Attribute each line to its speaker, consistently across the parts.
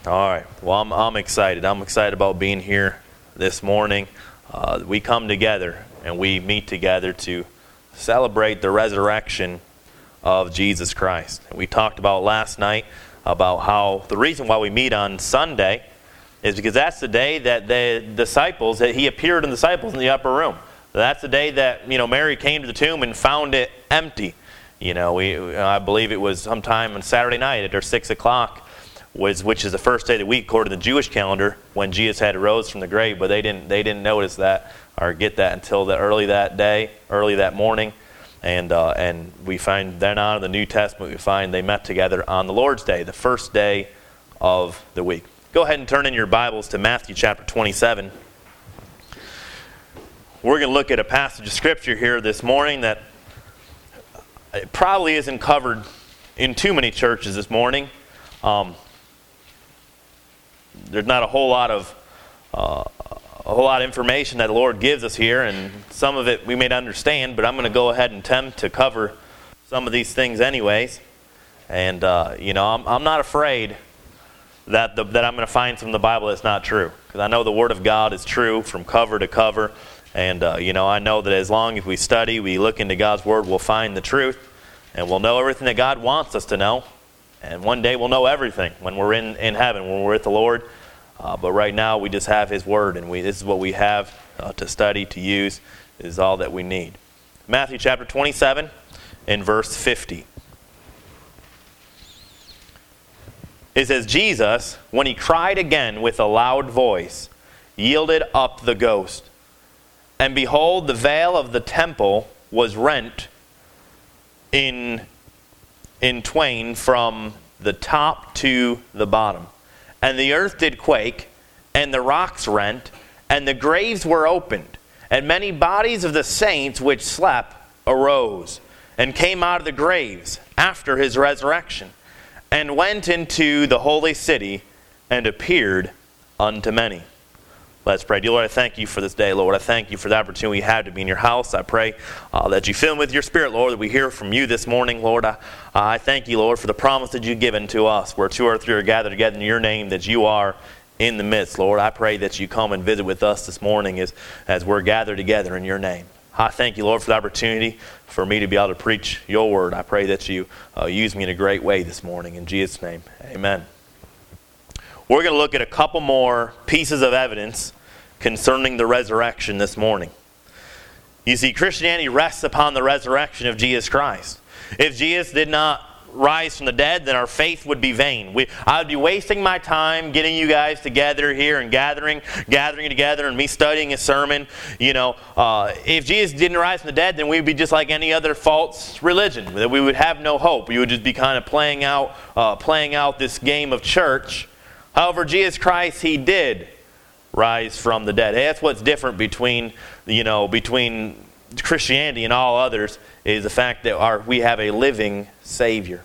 Speaker 1: All right. Well, I'm excited. I'm excited about being here this morning. We come together and we meet together to celebrate the resurrection of Jesus Christ. We talked about last night about how the reason why we meet on Sunday is because that's the day that he appeared to the disciples in the upper room. That's the day that Mary came to the tomb and found it empty. I believe it was sometime on Saturday night at 6 o'clock. Which is the first day of the week according to the Jewish calendar when Jesus had rose from the grave, but they didn't notice that or get that until early that morning, and we find then on in the New Testament we find they met together on the Lord's Day, the first day of the week. Go ahead and turn in your Bibles to Matthew chapter 27. We're going to look at a passage of Scripture here this morning that probably isn't covered in too many churches this morning. There's not a whole lot of information that the Lord gives us here, and some of it we may not understand, but I'm going to go ahead and attempt to cover some of these things anyways. And I'm not afraid that I'm going to find some in the Bible that's not true, because I know the Word of God is true from cover to cover, and I know that as long as we study, we look into God's Word, we'll find the truth, and we'll know everything that God wants us to know. And one day we'll know everything when we're in heaven, when we're with the Lord. But right now we just have His Word, and this is what we have to study, to use. This is all that we need. Matthew chapter 27 and verse 50. It says, Jesus, when He cried again with a loud voice, yielded up the ghost. And behold, the veil of the temple was rent in twain from the top to the bottom. And the earth did quake, and the rocks rent, and the graves were opened. And many bodies of the saints which slept arose, and came out of the graves after His resurrection, and went into the holy city, and appeared unto many. Let's pray. Dear Lord, I thank You for this day, Lord. I thank You for the opportunity we have to be in Your house. I pray that You fill me with Your Spirit, Lord, that we hear from You this morning, Lord. I thank You, Lord, for the promise that You've given to us, where two or three are gathered together in Your name, that You are in the midst, Lord. I pray that You come and visit with us this morning as we're gathered together in Your name. I thank You, Lord, for the opportunity for me to be able to preach Your word. I pray that You use me in a great way this morning. In Jesus' name, amen. We're going to look at a couple more pieces of evidence concerning the resurrection this morning. You see, Christianity rests upon the resurrection of Jesus Christ. If Jesus did not rise from the dead, then our faith would be vain. I would be wasting my time getting you guys together here and gathering together and me studying a sermon. If Jesus didn't rise from the dead, then we'd be just like any other false religion. That we would have no hope. We would just be kind of playing out this game of church. However, Jesus Christ, He did rise from the dead. Hey, that's what's different between Christianity and all others, is the fact that we have a living Savior.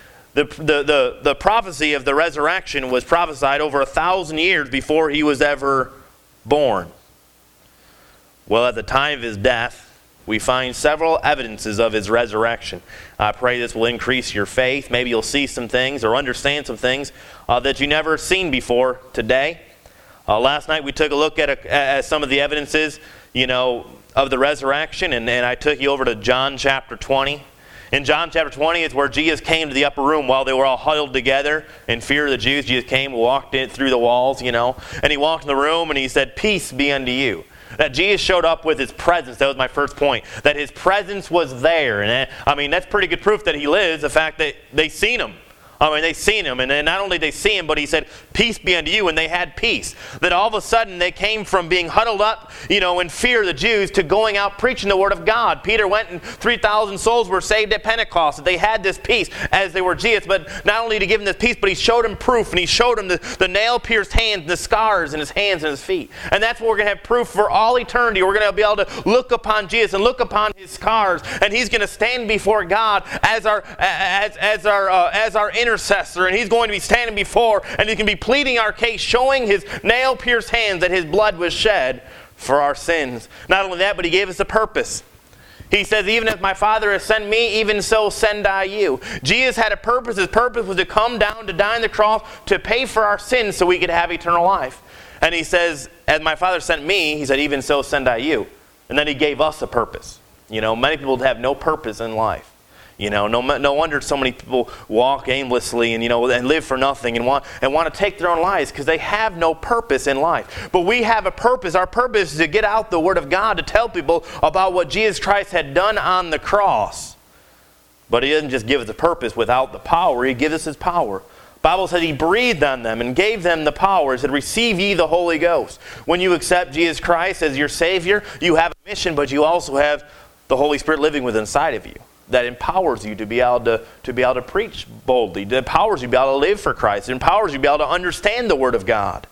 Speaker 1: The prophecy of the resurrection was prophesied over 1,000 years before He was ever born. Well, at the time of His death, we find several evidences of His resurrection. I pray this will increase your faith. Maybe you'll see some things or understand some things that you never seen before today. Last night we took a look at some of the evidences, of the resurrection, and I took you over to John chapter 20. In John chapter 20 is where Jesus came to the upper room while they were all huddled together in fear of the Jews. Jesus came, walked in through the walls, and He walked in the room and He said, "Peace be unto you." That Jesus showed up with His presence. That was my first point. That His presence was there. And that's pretty good proof that He lives, the fact that they seen Him. They seen Him, and then not only did they see Him, but He said, "Peace be unto you," and they had peace. That all of a sudden they came from being huddled up, in fear of the Jews, to going out preaching the Word of God. Peter went and 3,000 souls were saved at Pentecost. That they had this peace as they were Jesus, but not only to give them this peace, but He showed them proof, and He showed them the nail-pierced hands, and the scars in His hands and His feet. And that's what we're going to have proof for all eternity. We're going to be able to look upon Jesus and look upon His scars, and He's going to stand before God as our intercessor, and He's going to be standing before, and He can be pleading our case, showing His nail-pierced hands that His blood was shed for our sins. Not only that, but He gave us a purpose. He says, even as my Father has sent me, even so send I you. Jesus had a purpose. His purpose was to come down, to die on the cross, to pay for our sins so we could have eternal life. And he says, as my Father sent me, he said, even so send I you. And then he gave us a purpose. Many people have no purpose in life. No wonder so many people walk aimlessly and live for nothing and want to take their own lives because they have no purpose in life. But we have a purpose. Our purpose is to get out the Word of God, to tell people about what Jesus Christ had done on the cross. But He doesn't just give us a purpose without the power. He gives us His power. The Bible said He breathed on them and gave them the power. It said, receive ye the Holy Ghost. When you accept Jesus Christ as your Savior, you have a mission, but you also have the Holy Spirit living within inside of you. That empowers you to be able to preach boldly. That empowers you to be able to live for Christ. It empowers you to be able to understand the Word of God.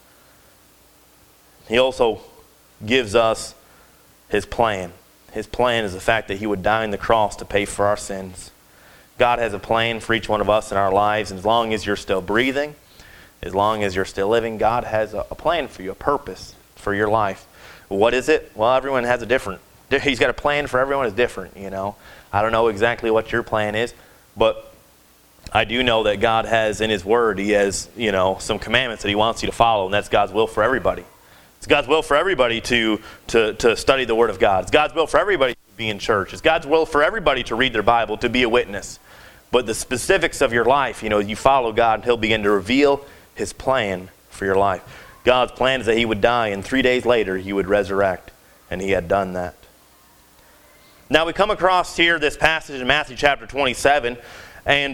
Speaker 1: He also gives us His plan. His plan is the fact that He would die on the cross to pay for our sins. God has a plan for each one of us in our lives. And as long as you're still breathing, as long as you're still living, God has a plan for you, a purpose for your life. What is it? Well, everyone has a different. He's got a plan for everyone. It's different, I don't know exactly what your plan is, but I do know that God has in His Word, He has, some commandments that He wants you to follow, and that's God's will for everybody. It's God's will for everybody to study the Word of God. It's God's will for everybody to be in church. It's God's will for everybody to read their Bible, to be a witness. But the specifics of your life, you follow God, and He'll begin to reveal His plan for your life. God's plan is that He would die, and 3 days later He would resurrect, and He had done that. Now we come across here this passage in Matthew chapter 27, and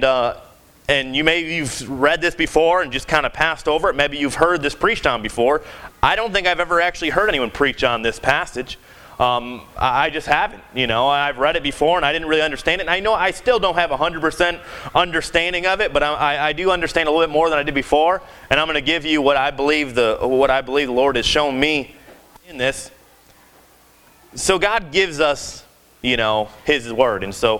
Speaker 1: you've read this before and just kind of passed over it. Maybe you've heard this preached on before. I don't think I've ever actually heard anyone preach on this passage. I just haven't. I've read it before and I didn't really understand it. And I know I still don't have 100% understanding of it, but I do understand a little bit more than I did before. And I'm going to give you what I believe the Lord has shown me in this. So God gives us His Word. And so,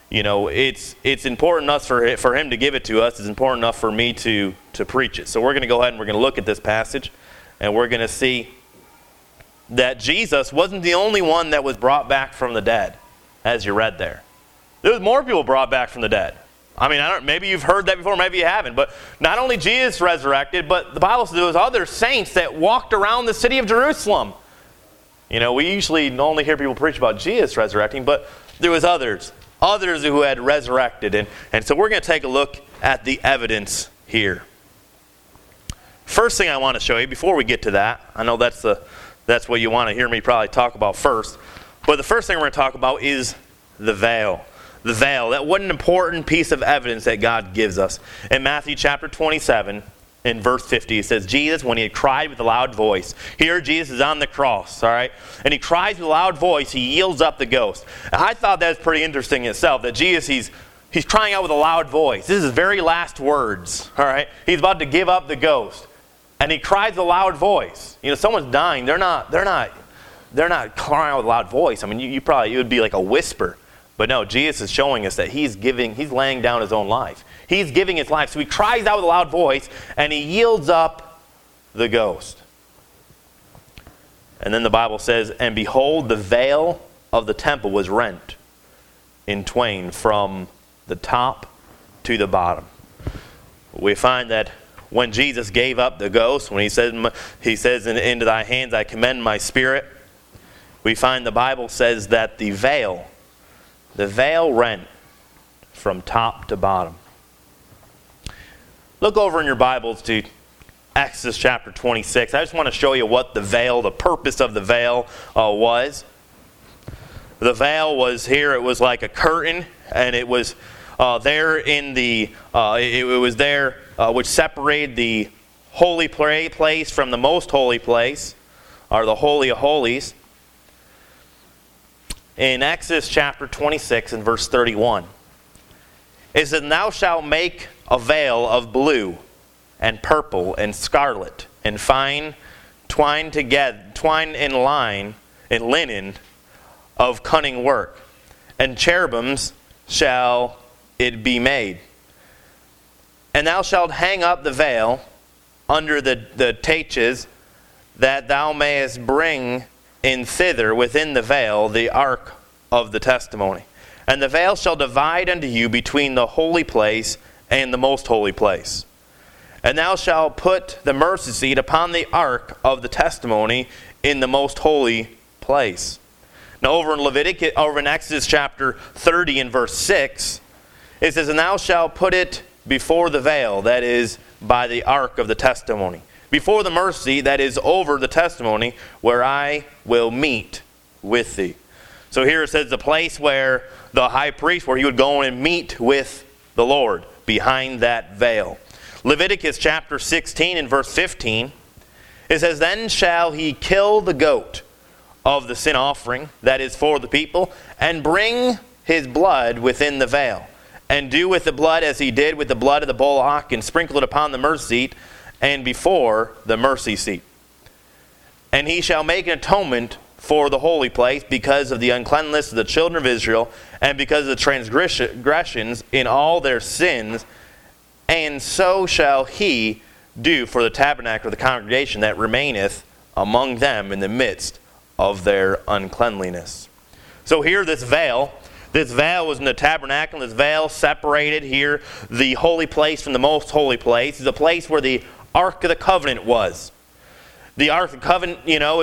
Speaker 1: it's important enough for Him to give it to us. It's important enough for me to preach it. So we're going to go ahead and we're going to look at this passage. And we're going to see that Jesus wasn't the only one that was brought back from the dead, as you read there. There was more people brought back from the dead. I mean, maybe you've heard that before, maybe you haven't. But not only Jesus resurrected, but the Bible says there was other saints that walked around the city of Jerusalem. We usually only hear people preach about Jesus resurrecting, but there was others who had resurrected. And so we're going to take a look at the evidence here. First thing I want to show you, before we get to that, I know that's what you want to hear me probably talk about first, but the first thing we're going to talk about is the veil. The veil, that what an important piece of evidence that God gives us. In Matthew chapter 27, in verse 50, it says, Jesus, when He had cried with a loud voice. Here Jesus is on the cross, all right? And He cries with a loud voice. He yields up the ghost. I thought that was pretty interesting in itself, that Jesus, he's crying out with a loud voice. This is His very last words, all right? He's about to give up the ghost. And He cries with a loud voice. Someone's dying. They're not crying out with a loud voice. I mean, it would be like a whisper. But no, Jesus is showing us that He's laying down His own life. He's giving His life. So He cries out with a loud voice, and He yields up the ghost. And then the Bible says, and behold, the veil of the temple was rent in twain from the top to the bottom. We find that when Jesus gave up the ghost, when He says, into thy hands I commend my spirit, we find the Bible says that the veil rent from top to bottom. Look over in your Bibles to Exodus chapter 26. I just want to show you what the purpose of the veil was. The veil was here, it was like a curtain, and it was there in the, it was there which separated the holy place from the most holy place, or the Holy of Holies. In Exodus chapter 26 and verse 31, it says, thou shalt make a veil of blue and purple and scarlet and fine twine in linen of cunning work, and cherubims shall it be made. And thou shalt hang up the veil under the taches, that thou mayest bring in thither within the veil the ark of the testimony. And the veil shall divide unto you between the holy place and the most holy place. And thou shalt put the mercy seat upon the ark of the testimony in the most holy place. Now over in Exodus chapter 30 and verse 6, it says, And thou shalt put it before the veil, that is, by the ark of the testimony. Before the mercy, that is, over the testimony, where I will meet with thee. So here it says the place where the high priest, where he would go and meet with the Lord, behind that veil. Leviticus chapter 16 and verse 15, it says, Then shall he kill the goat of the sin offering, that is for the people, and bring his blood within the veil, and do with the blood as he did with the blood of the bullock, and sprinkle it upon the mercy seat, and before the mercy seat. And he shall make an atonement for the holy place because of the uncleanness of the children of Israel, and because of the transgressions in all their sins, and so shall he do for the tabernacle of the congregation that remaineth among them in the midst of their uncleanliness. So here this veil was in the tabernacle. This veil separated here the holy place from the most holy place. It's the place where the Ark of the Covenant was. The Ark of the Covenant,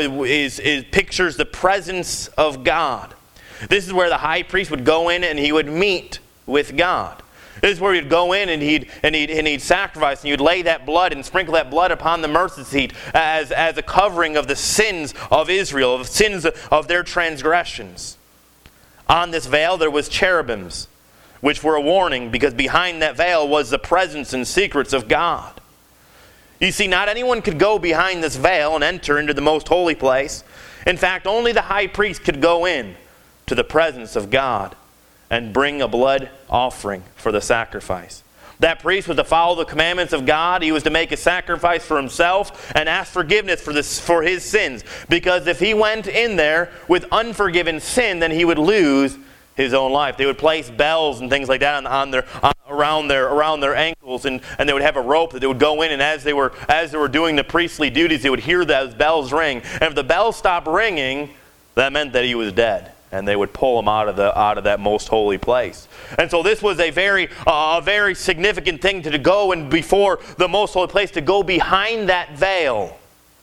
Speaker 1: pictures the presence of God. This is where the high priest would go in and he would meet with God. This is where he'd go in and he'd sacrifice, and he'd lay that blood and sprinkle that blood upon the mercy seat as a covering of the sins of Israel, of sins of their transgressions. On this veil there was cherubims, which were a warning, because behind that veil was the presence and secrets of God. You see, not anyone could go behind this veil and enter into the most holy place. In fact, only the high priest could go in to the presence of God and bring a blood offering for the sacrifice. That priest was to follow the commandments of God. He was to make a sacrifice for himself and ask forgiveness for his sins. Because if he went in there with unforgiven sin, then he would lose his own life. They would place bells and things like that around their ankles, and they would have a rope that they would go in, and as they were doing the priestly duties, they would hear those bells ring. And if the bells stopped ringing, that meant that he was dead, and they would pull him out of that most holy place. And so this was a very significant thing to go and before the most holy place, to go behind that veil.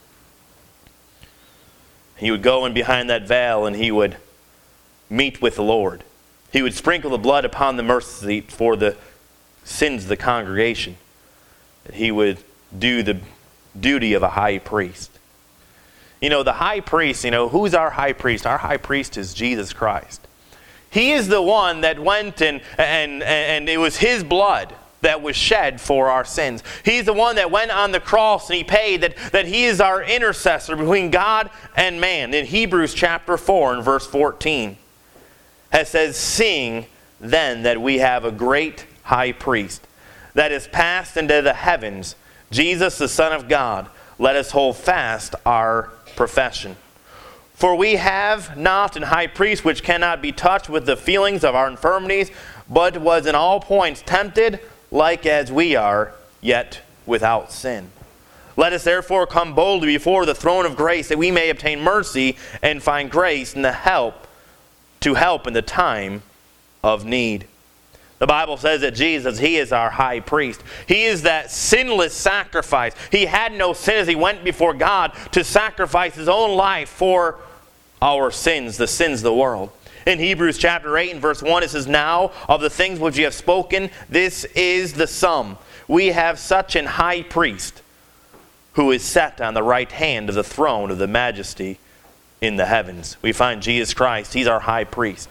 Speaker 1: He would go in behind that veil and he would meet with the Lord. He would sprinkle the blood upon the mercy seat for the sins of the congregation. He would do the duty of a high priest. The high priest, who's our high priest? Our high priest is Jesus Christ. He is the one that went and it was his blood that was shed for our sins. He's the one that went on the cross and he paid, that he is our intercessor between God and man. In Hebrews chapter 4 and verse 14, it says, Seeing then that we have a great high priest that is passed into the heavens, Jesus the Son of God, let us hold fast our profession. For we have not an high priest which cannot be touched with the feelings of our infirmities, but was in all points tempted, like as we are, yet without sin. Let us therefore come boldly before the throne of grace, that we may obtain mercy and find grace and to help in the time of need. The Bible says that Jesus, he is our high priest. He is that sinless sacrifice. He had no sin as he went before God to sacrifice his own life for our sins, the sins of the world. In Hebrews chapter 8 and verse 1, it says, Now of the things which you have spoken, this is the sum. We have such an high priest who is set on the right hand of the throne of the majesty in the heavens. We find Jesus Christ. He's our high priest.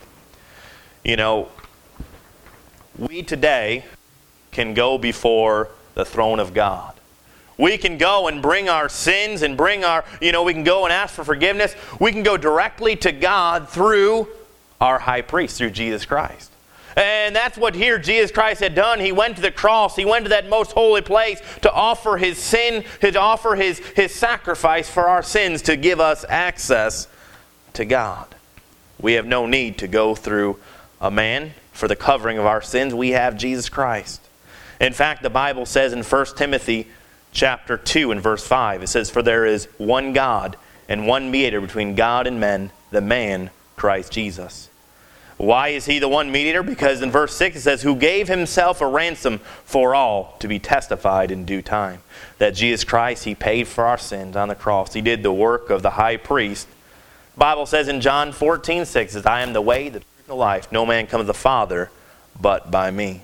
Speaker 1: We today can go before the throne of God. We can go and bring our sins and we can go and ask for forgiveness. We can go directly to God through our high priest, through Jesus Christ. And that's what here Jesus Christ had done. He went to the cross. He went to that most holy place to offer his sin, to offer his sacrifice for our sins, to give us access to God. We have no need to go through a man for the covering of our sins. We have Jesus Christ. In fact, the Bible says in 1 Timothy chapter 2 and verse 5, it says, For there is one God and one mediator between God and men, the man Christ Jesus. Why is he the one mediator? Because in verse 6 it says, who gave himself a ransom for all, to be testified in due time. That Jesus Christ, he paid for our sins on the cross. He did the work of the high priest. The Bible says in John 14:6, says, I am the way, the truth, and the life. No man comes to the Father but by me.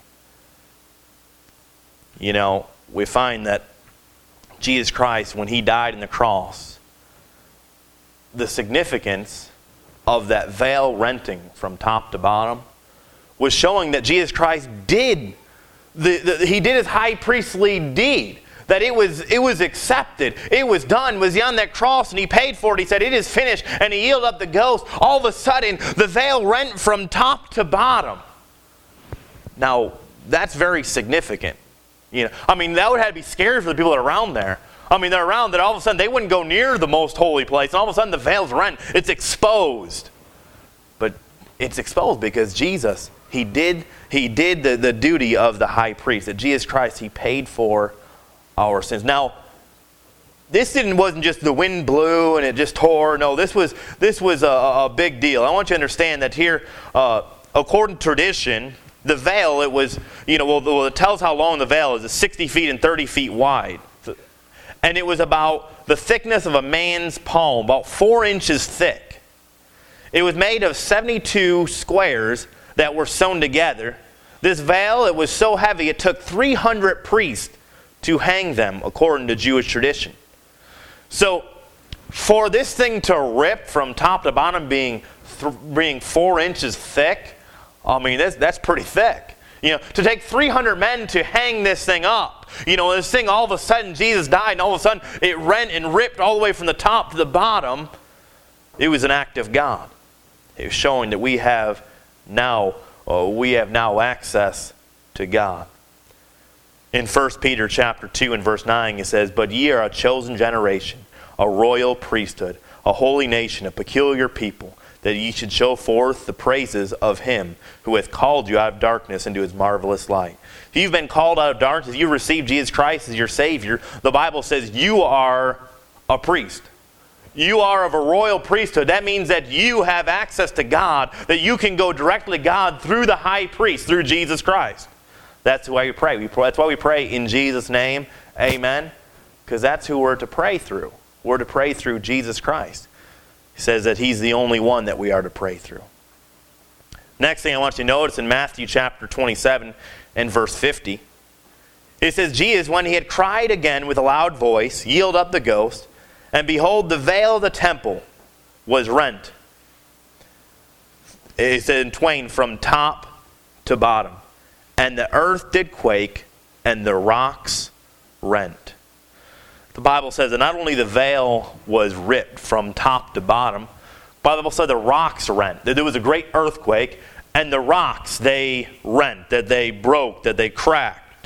Speaker 1: You know, we find that Jesus Christ, when he died on the cross, the significance of that veil renting from top to bottom was showing that Jesus Christ did he did his high priestly deed, that it was accepted, it was done. Was he on that cross and he paid for it? He said it is finished, and he yielded up the ghost. All of a sudden the veil rent from top to bottom. Now that's very significant. You know, I mean, that would have to be scary for the people that are around there. I mean, they're around that all of a sudden they wouldn't go near the most holy place, and all of a sudden the veil's rent. It's exposed. But it's exposed because Jesus, he did the duty of the high priest. That Jesus Christ, he paid for our sins. Now, this wasn't just the wind blew and it just tore. No, this was a big deal. I want you to understand that here, according to tradition, the veil, it was, you know, well, it tells how long the veil is. It's 60 feet and 30 feet wide. And it was about the thickness of a man's palm, about 4 inches thick. It was made of 72 squares that were sewn together. This veil, it was so heavy, it took 300 priests to hang them, according to Jewish tradition. So, for this thing to rip from top to bottom being 4 inches thick, I mean, that's pretty thick. You know, to take 300 men to hang this thing up. You know, this thing, all of a sudden, Jesus died, and all of a sudden, it rent and ripped all the way from the top to the bottom. It was an act of God. It was showing that we have now access to God. In 1 Peter chapter 2 and verse 9, it says, but ye are a chosen generation, a royal priesthood, a holy nation, a peculiar people, that ye should show forth the praises of him who hath called you out of darkness into his marvelous light. If you've been called out of darkness, you've received Jesus Christ as your Savior, the Bible says you are a priest. You are of a royal priesthood. That means that you have access to God, that you can go directly to God through the high priest, through Jesus Christ. That's why we pray. That's why we pray in Jesus' name, amen, because that's who we're to pray through. We're to pray through Jesus Christ. He says that he's the only one that we are to pray through. Next thing I want you to notice in Matthew chapter 27 and verse 50, it says, Jesus, when he had cried again with a loud voice, yielded up the ghost, and behold, the veil of the temple was rent. It said in twain, from top to bottom. And the earth did quake, and the rocks rent. The Bible says that not only the veil was ripped from top to bottom, but the Bible said the rocks rent. That there was a great earthquake, and the rocks, they rent, that they broke, that they cracked.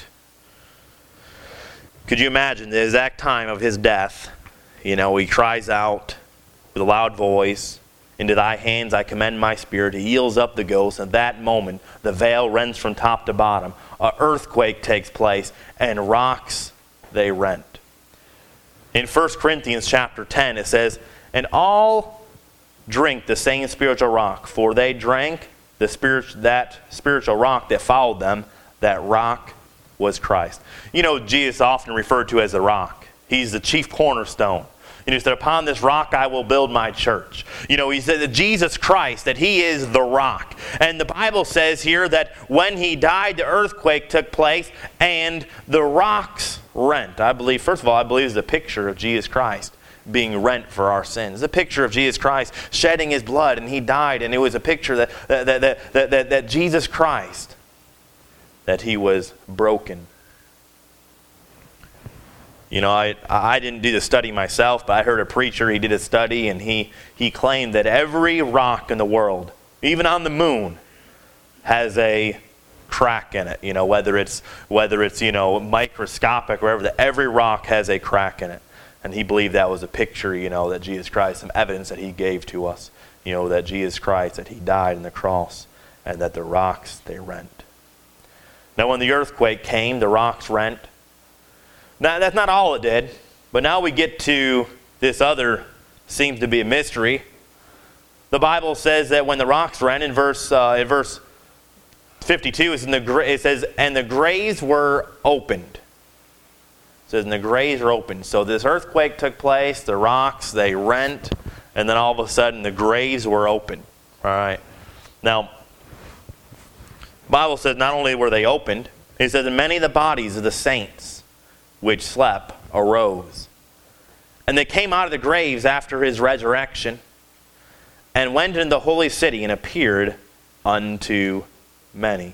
Speaker 1: Could you imagine the exact time of his death? You know, he cries out with a loud voice, into thy hands I commend my spirit. He yields up the ghost. At that moment, the veil rents from top to bottom. An earthquake takes place, and rocks, they rent. In 1 Corinthians chapter 10, it says, and all drink the same spiritual rock, for they drank that spiritual rock that followed them. That rock was Christ. You know, Jesus often referred to as the rock. He's the chief cornerstone. And he said, upon this rock I will build my church. You know, he said that Jesus Christ, that he is the rock. And the Bible says here that when he died, the earthquake took place and the rocks rent. I believe, first of all, it's a picture of Jesus Christ being rent for our sins. It's a picture of Jesus Christ shedding his blood, and he died. And it was a picture that Jesus Christ, that he was broken. You know, I didn't do the study myself, but I heard a preacher, he did a study, and he claimed that every rock in the world, even on the moon, has a crack in it. You know, whether it's you know, microscopic or whatever, that every rock has a crack in it. And he believed that was a picture, you know, that Jesus Christ, some evidence that he gave to us. You know, that Jesus Christ, that he died on the cross, and that the rocks, they rent. Now when the earthquake came, the rocks rent. Now, that's not all it did, but now we get to this other, seems to be a mystery. the Bible says that when the rocks rent, in verse 52, it says, and the graves were opened. It says, and the graves were opened. So this earthquake took place, the rocks, they rent, and then all of a sudden the graves were opened. All right. Now, the Bible says not only were they opened, it says, and many of the bodies of the saints which slept arose. And they came out of the graves after his resurrection, and went into the holy city and appeared unto many.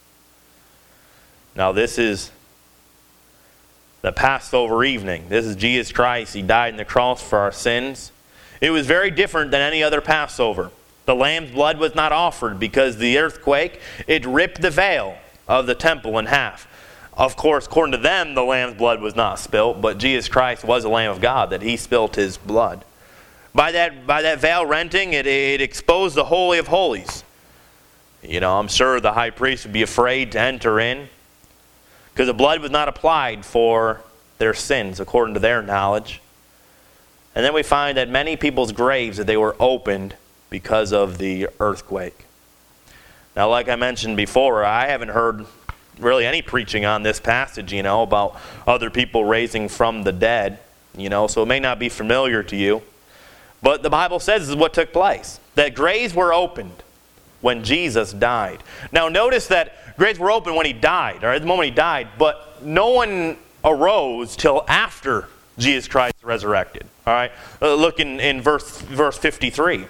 Speaker 1: Now this is the Passover evening. This is Jesus Christ. He died on the cross for our sins. It was very different than any other Passover. The lamb's blood was not offered because the earthquake, it ripped the veil of the temple in half. Of course, according to them, the lamb's blood was not spilt, but Jesus Christ was the Lamb of God, that he spilt his blood. By that veil renting, it exposed the Holy of Holies. You know, I'm sure the high priest would be afraid to enter in, because the blood was not applied for their sins, according to their knowledge. And then we find that many people's graves, that they were opened because of the earthquake. Now, like I mentioned before, I haven't heard really any preaching on this passage, about other people raising from the dead, so it may not be familiar to you. But the Bible says this is what took place, that graves were opened when Jesus died. Now, notice that graves were open when he died, or at the moment he died, but no one arose till after Jesus Christ resurrected. All right, look in verse 53.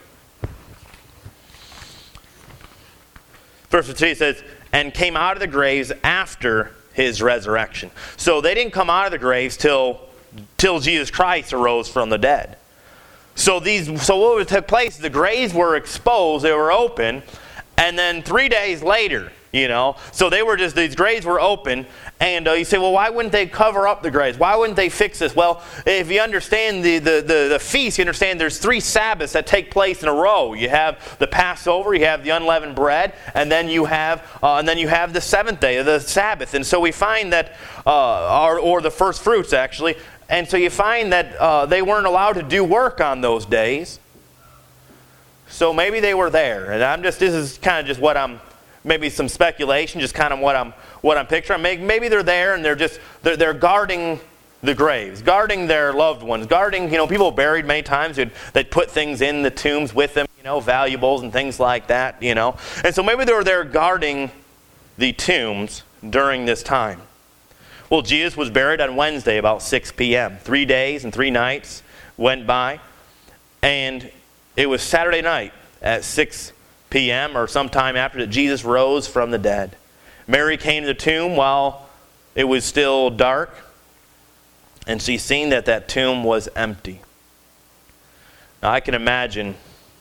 Speaker 1: Verse 53 says, and came out of the graves after his resurrection. So they didn't come out of the graves till Jesus Christ arose from the dead. So what took place, the graves were exposed, they were open, and then 3 days later, so these graves were open, and you say, well, why wouldn't they cover up the graves? Why wouldn't they fix this? Well, if you understand the feast, you understand there's 3 Sabbaths that take place in a row. You have the Passover, you have the unleavened bread, and then you have the 7th day of the Sabbath. And so we find that, or the first fruits actually, and so you find that they weren't allowed to do work on those days. So maybe they were there, and this is kind of just what maybe some speculation, just kind of what I'm picturing. Maybe they're there and they're guarding the graves, guarding their loved ones, guarding, people buried many times, they'd put things in the tombs with them, valuables and things like that, And so maybe they were there guarding the tombs during this time. Well, Jesus was buried on Wednesday about 6 p.m. 3 days and 3 nights went by, and it was Saturday night at 6 p.m. or sometime after that Jesus rose from the dead. Mary came to the tomb while it was still dark, and she seen that tomb was empty. Now I can imagine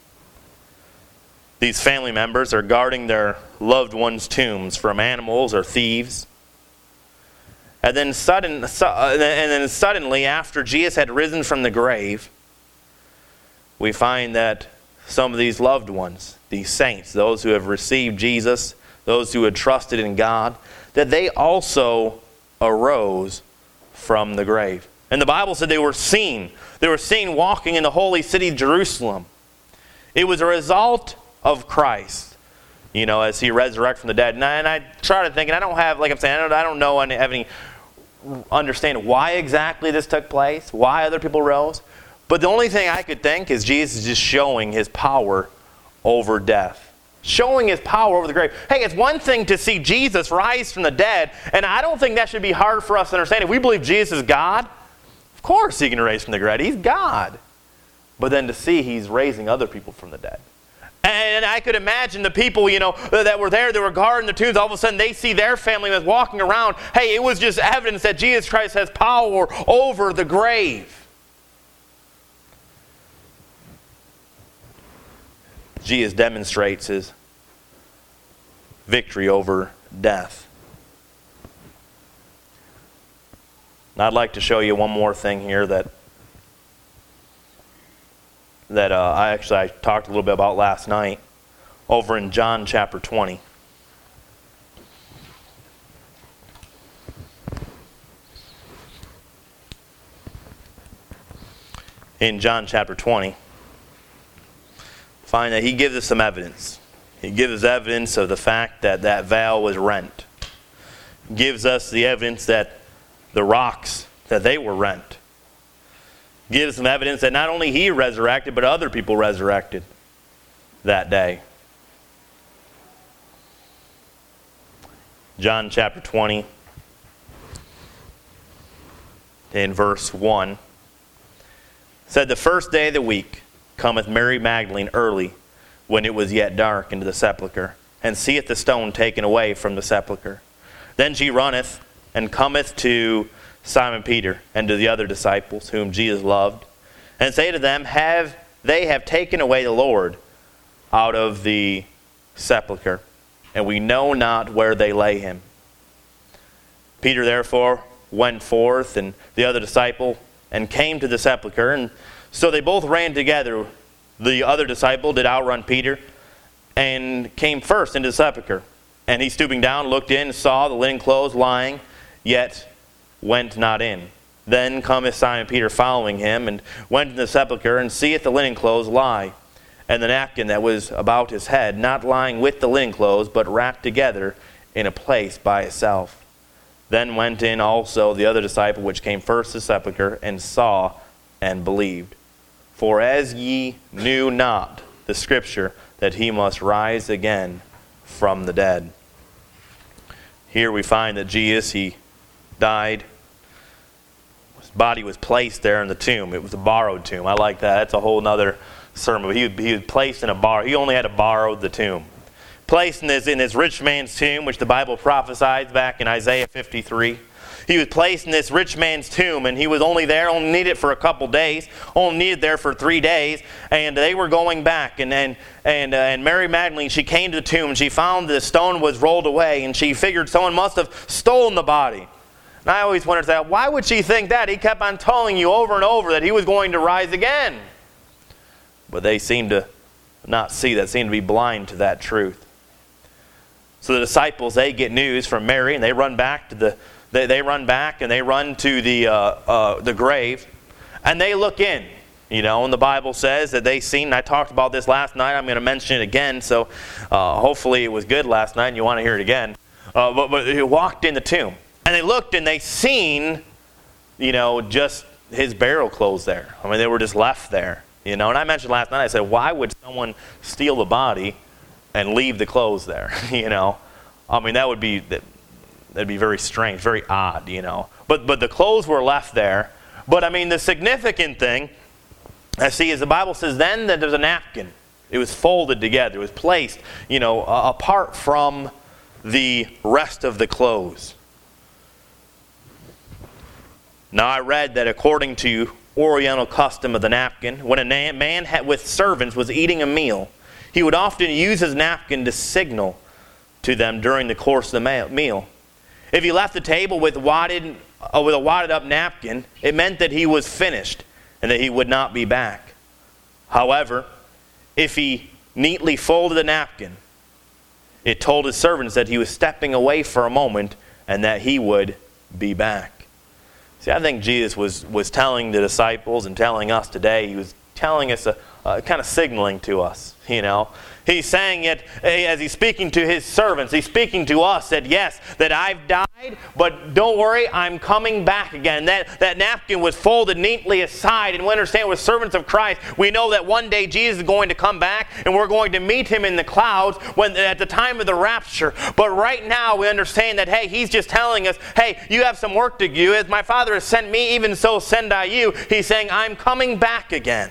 Speaker 1: these family members are guarding their loved ones' tombs from animals or thieves. And then suddenly, after Jesus had risen from the grave, we find that some of these loved ones, these saints, those who have received Jesus, those who had trusted in God, that they also arose from the grave. And the Bible said they were seen. They were seen walking in the holy city of Jerusalem. It was a result of Christ, as he resurrected from the dead. And I started thinking, I don't have, like I'm saying, I don't know any understand why exactly this took place, why other people rose. But the only thing I could think is Jesus is just showing his power over death. Showing his power over the grave. Hey, it's one thing to see Jesus rise from the dead, and I don't think that should be hard for us to understand. If we believe Jesus is God, of course he can raise from the dead. He's God. But then to see he's raising other people from the dead. And I could imagine the people, that were there, that were guarding the tombs, all of a sudden they see their family members walking around. Hey, it was just evidence that Jesus Christ has power over the grave. Jesus demonstrates his victory over death. And I'd like to show you one more thing here that I talked a little bit about last night over in John chapter 20. In John chapter 20, find that he gives us some evidence. He gives us evidence of the fact that that veil was rent. He gives us the evidence that the rocks, that they were rent. He gives some evidence that not only he resurrected, but other people resurrected that day. John chapter 20, in verse 1, said, "The first day of the week cometh Mary Magdalene early, when it was yet dark, into the sepulchre, and seeth the stone taken away from the sepulchre. Then she runneth, and cometh to Simon Peter, and to the other disciples, whom Jesus loved, and say to them, They have taken away the Lord out of the sepulchre, and we know not where they lay him. Peter therefore went forth, and the other disciple, and came to the sepulchre, and so they both ran together. The other disciple did outrun Peter, and came first into the sepulchre. And he, stooping down, looked in, and saw the linen clothes lying, yet went not in. Then cometh Simon Peter following him, and went into the sepulchre, and seeth the linen clothes lie, and the napkin that was about his head, not lying with the linen clothes, but wrapped together in a place by itself. Then went in also the other disciple which came first to the sepulchre, and saw and believed. For as ye knew not the Scripture, that he must rise again from the dead." Here we find that Jesus, he died. His body was placed there in the tomb. It was a borrowed tomb. I like that. That's a whole other sermon. He was placed in a bar. He only had to borrow the tomb. Placed in this rich man's tomb, which the Bible prophesies back in Isaiah 53. He was placed in this rich man's tomb, and he was only needed it for a couple days, only needed there for 3 days, and they were going back. And Mary Magdalene, she came to the tomb, and she found the stone was rolled away, and she figured someone must have stolen the body. And I always wondered that, why would she think that? He kept on telling you over and over that he was going to rise again. But they seemed to not see that, seemed to be blind to that truth. So the disciples, they get news from Mary, and they run back to They run back and they run to the grave, and they look in. And the Bible says that they seen, and I talked about this last night, I'm going to mention it again, so hopefully it was good last night and you want to hear it again. But he walked in the tomb, and they looked and they seen, just his burial clothes there. I mean, they were just left there. And I mentioned last night, I said, why would someone steal the body and leave the clothes there? I mean, that'd be very strange, very odd, But the clothes were left there. But I mean, the significant thing I see is the Bible says then that there's a napkin. It was folded together. It was placed, apart from the rest of the clothes. Now I read that according to Oriental custom of the napkin, when a man with servants was eating a meal, he would often use his napkin to signal to them during the course of the meal. If he left the table with a wadded up napkin, it meant that he was finished and that he would not be back. However, if he neatly folded the napkin, it told his servants that he was stepping away for a moment and that he would be back. See, I think Jesus was telling the disciples and telling us today, he was telling us, kind of signaling to us, He's saying it as he's speaking to his servants. He's speaking to us that yes, that I've died, but don't worry, I'm coming back again. That napkin was folded neatly aside, and we understand with servants of Christ, we know that one day Jesus is going to come back, and we're going to meet him in the clouds at the time of the rapture. But right now, we understand that, hey, he's just telling us, hey, you have some work to do. As my Father has sent me, even so send I you. He's saying, I'm coming back again.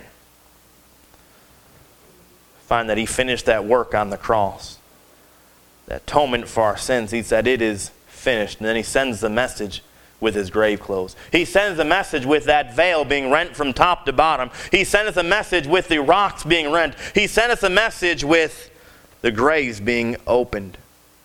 Speaker 1: Find that he finished that work on the cross. That atonement for our sins. He said, it is finished. And then he sends the message with his grave clothes. He sends the message with that veil being rent from top to bottom. He sent us a message with the rocks being rent. He sent us a message with the graves being opened.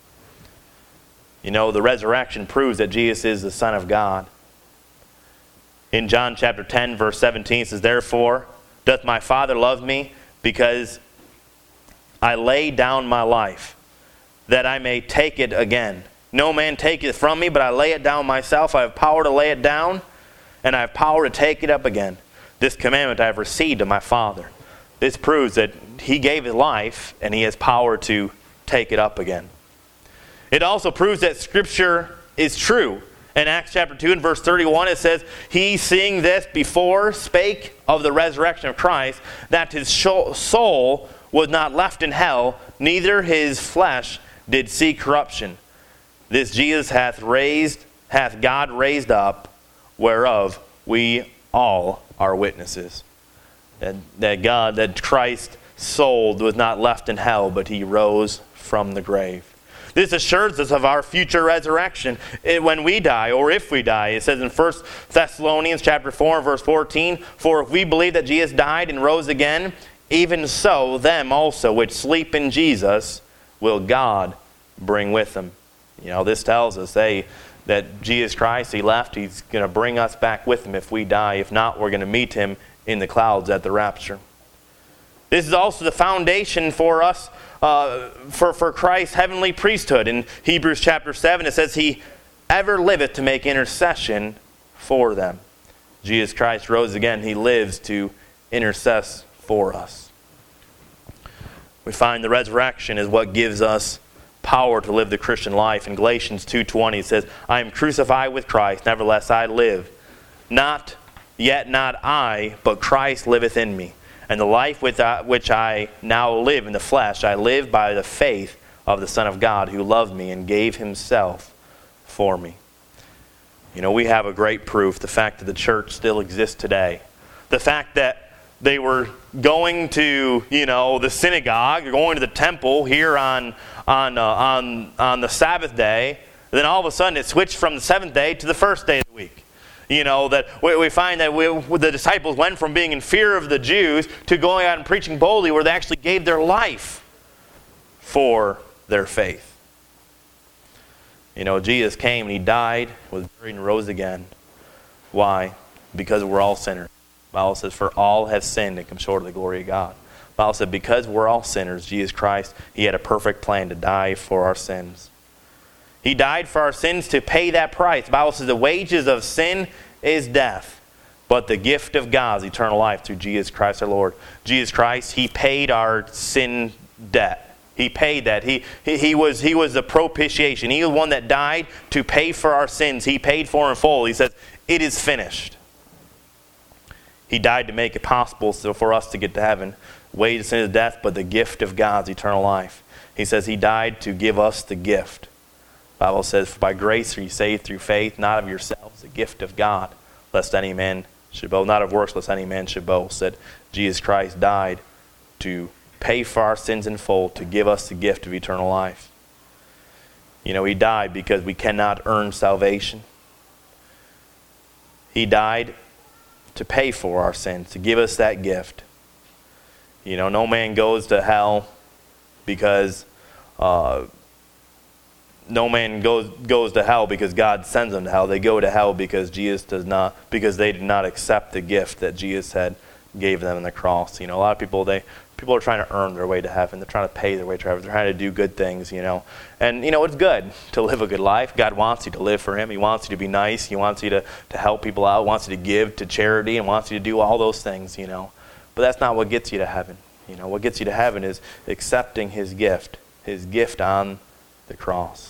Speaker 1: The resurrection proves that Jesus is the Son of God. In John chapter 10, verse 17, it says, Therefore doth my Father love me, because I lay down my life, that I may take it again. No man taketh from me, but I lay it down myself. I have power to lay it down, and I have power to take it up again. This commandment I have received of my Father. This proves that he gave his life and he has power to take it up again. It also proves that Scripture is true. In Acts chapter 2 and verse 31 it says, "He, seeing this before, spake of the resurrection of Christ, that his soul was not left in hell, neither his flesh did see corruption. This Jesus hath God raised up, whereof we all are witnesses." That Christ's soul was not left in hell, but he rose from the grave. This assures us of our future resurrection when we die, or if we die. It says in 1 Thessalonians chapter 4 and verse 14, "For if we believe that Jesus died and rose again, even so them also which sleep in Jesus will God bring with him." This tells us, that Jesus Christ, he left, he's going to bring us back with him if we die. If not, we're going to meet him in the clouds at the rapture. This is also the foundation for us, for Christ's heavenly priesthood. In Hebrews chapter 7, it says, "He ever liveth to make intercession for them." Jesus Christ rose again. He lives to intercess for us. We find the resurrection is what gives us power to live the Christian life. In Galatians 2:20 it says, "I am crucified with Christ, nevertheless I live. Not I, but Christ liveth in me. And the life which I now live in the flesh, I live by the faith of the Son of God, who loved me and gave himself for me." We have a great proof, the fact that the church still exists today. The fact that they were going to, the synagogue, going to the temple here on the Sabbath day. Then all of a sudden it switched from the seventh day to the first day of the week. That we find that the disciples went from being in fear of the Jews to going out and preaching boldly, where they actually gave their life for their faith. Jesus came and he died, was buried and rose again. Why? Because we're all sinners. The Bible says, "For all have sinned and come short of the glory of God." The Bible said, because we're all sinners, Jesus Christ, he had a perfect plan to die for our sins. He died for our sins to pay that price. The Bible says the wages of sin is death, but the gift of God is eternal life through Jesus Christ our Lord. Jesus Christ, he paid our sin debt. He paid that. He was the propitiation. He was one that died to pay for our sins. He paid for in full. He says, "It is finished." He died to make it possible for us to get to heaven. Wages of sin is death, but the gift of God's eternal life. He says he died to give us the gift. The Bible says, "For by grace are you saved through faith, not of yourselves, the gift of God, lest any man should boast, not of works, lest any man should boast." That Jesus Christ died to pay for our sins in full, to give us the gift of eternal life. He died because we cannot earn salvation. He died to pay for our sins, to give us that gift. No man goes to hell because no man goes to hell because God sends them to hell. They go to hell because because they did not accept the gift that Jesus had gave them on the cross. A lot of people are trying to earn their way to heaven. They're trying to pay their way to heaven. They're trying to do good things, And it's good to live a good life. God wants you to live for him. He wants you to be nice. He wants you to help people out. He wants you to give to charity and wants you to do all those things, But that's not what gets you to heaven. What gets you to heaven is accepting his gift on the cross.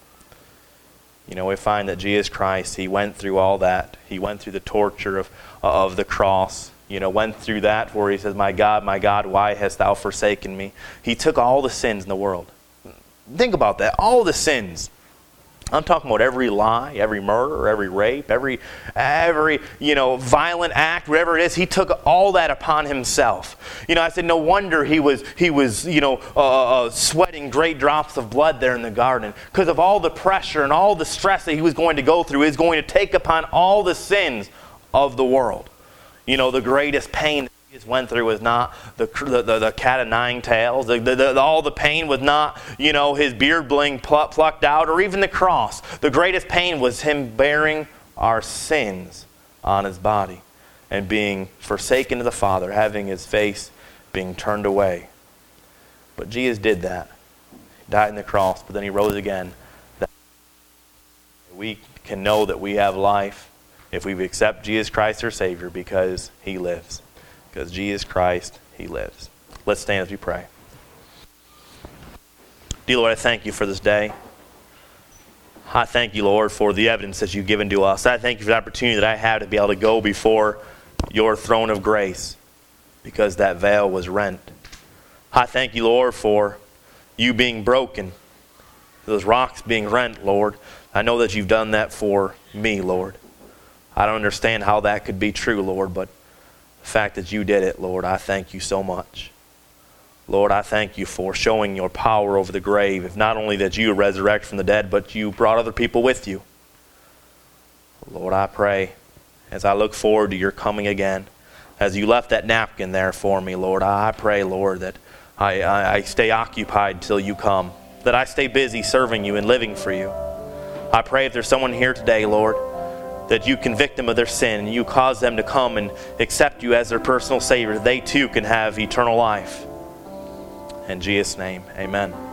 Speaker 1: We find that Jesus Christ, he went through all that. He went through the torture of the cross. Went through that where he says, my God, why hast thou forsaken me?" He took all the sins in the world. Think about that. All the sins. I'm talking about every lie, every murder, every rape, every violent act, whatever it is. He took all that upon himself. I said, no wonder he was sweating great drops of blood there in the garden, because of all the pressure and all the stress that he was going to go through. He was going to take upon all the sins of the world. The greatest pain that Jesus went through was not the cat of nine tails. All the pain was not, his beard being plucked out, or even the cross. The greatest pain was him bearing our sins on his body and being forsaken of the Father, having his face being turned away. But Jesus did that. He died on the cross, but then he rose again. That we can know that we have life if we accept Jesus Christ our Savior, because he lives. Because Jesus Christ, he lives. Let's stand as we pray. Dear Lord, I thank you for this day. I thank you, Lord, for the evidence that you've given to us. I thank you for the opportunity that I have to be able to go before your throne of grace because that veil was rent. I thank you, Lord, for you being broken, those rocks being rent, Lord. I know that you've done that for me, Lord. I don't understand how that could be true, Lord, but the fact that you did it, Lord, I thank you so much. Lord, I thank you for showing your power over the grave. If not only that you resurrect from the dead, but you brought other people with you. Lord, I pray as I look forward to your coming again, as you left that napkin there for me, Lord, I pray, Lord, that I stay occupied till you come, that I stay busy serving you and living for you. I pray if there's someone here today, Lord, that you convict them of their sin and you cause them to come and accept you as their personal Savior. They too can have eternal life. In Jesus' name, amen.